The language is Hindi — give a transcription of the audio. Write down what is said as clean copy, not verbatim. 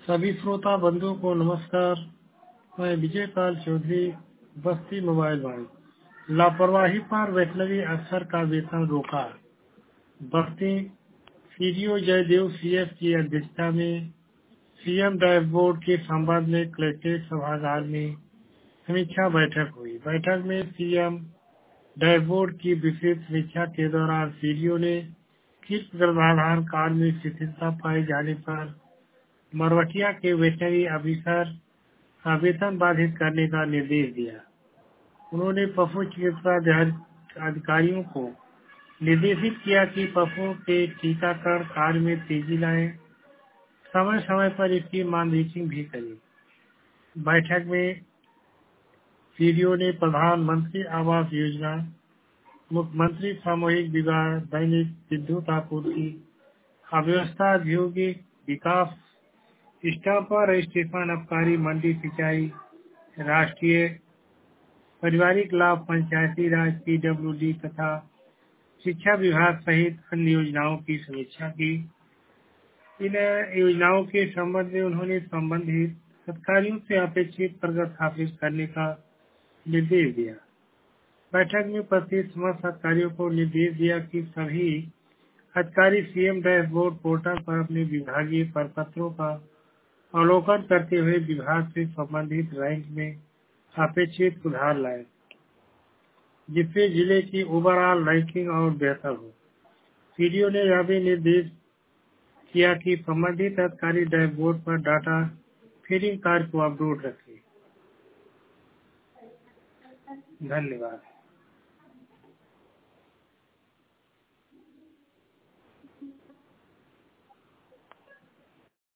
सभी श्रोता बंधुओं को नमस्कार। मैं विजय पाल चौधरी, बस्ती मोबाइल वाणी। लापरवाही पर वेटनरी अफसर का वेतन रोका। बस्ती सीडीओ जयदेव सीएस की अध्यक्षता में सीएम डैशबोर्ड के संबंध में कलेक्ट्रेट सभागार में समीक्षा बैठक हुई। बैठक में सीएम डैशबोर्ड की विस्तृत समीक्षा के दौरान सीडीओ ने किस्त गर्भाधान काल में शिथिलता पाए जाने पर मरवटिया के वेटनरी ऑफिसर का वेतन बाधित करने का निर्देश दिया। उन्होंने पशु चिकित्सा अधिकारियों को निर्देशित किया कि पशुओं के टीकाकरण कार्य में तेजी लाएं, समय समय पर इसकी मॉनिटरिंग भी करें। बैठक में सीडीओ ने प्रधानमंत्री आवास योजना, मुख्यमंत्री सामूहिक विवाह, दैनिक विद्युत आपूर्ति, अव्यवस्था, औद्योगिक विकास, स्टाम्प रजिस्ट्रेशन, आबकारी, मंडी सिंचाई, राष्ट्रीय पारिवारिक लाभ, पंचायती राज, पीडब्ल्यूडी तथा शिक्षा विभाग सहित अन्य योजनाओं की समीक्षा की। इन योजनाओं के संबंध में उन्होंने संबंधित अधिकारियों से अपेक्षित प्रगति हासिल करने का निर्देश दिया। बैठक में उपस्थित समस्त अधिकारियों को निर्देश दिया कि सभी अधिकारी सीएम डैशबोर्ड पोर्टल पर अपने विभागीय प्रपत्रों का अवलोकन करते हुए विभाग से संबंधित रैंक में अपेक्षित सुधार लाए, जिससे जिले की ओवरऑल रैंकिंग और बेहतर हो। सीडीओ ने यह भी निर्देश किया कि संबंधित अधिकारी डैशबोर्ड पर डाटा फीडिंग कार्य को अपलोड रखें। धन्यवाद।